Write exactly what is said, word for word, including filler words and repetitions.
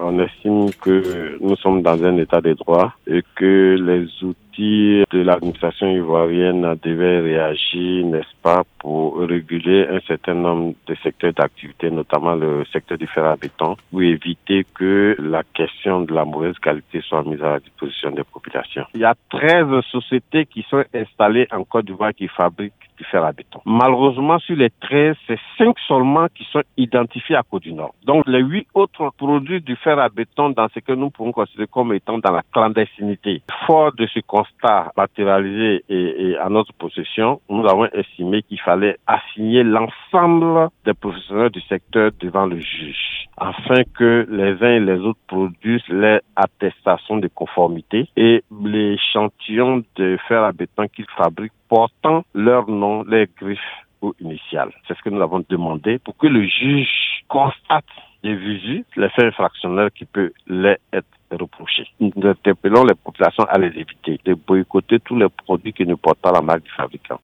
on estime que nous sommes dans un état de droit et que les outils de l'administration ivoirienne devaient réagir, n'est-ce pas, pour réguler un certain nombre de secteurs d'activité, notamment le secteur du fer à béton, pour éviter que la question de la mauvaise qualité soit mise à la disposition des populations. Il y a treize sociétés qui sont installées en Côte d'Ivoire qui fabriquent du fer à béton. Malheureusement, sur les treize, c'est cinq seulement qui sont identifiés à Côte du Nord. Donc, les huit autres produits du fer à béton dans ce que nous pouvons considérer comme étant dans la clandestinité. Fort de ce constat matérialisé et, et à notre possession, nous avons estimé qu'il fallait assigner l'ensemble des professionnels du secteur devant le juge, afin que les uns et les autres produisent les attestations de conformité et l'échantillon de fer à béton qu'ils fabriquent portant leur nom, les griffes ou initiales. C'est ce que nous avons demandé pour que le juge constate et visite les faits infractionnels qui peuvent les être reprochés. Nous interpellons les populations à les éviter, de boycotter tous les produits qui ne portent pas la marque du fabricant.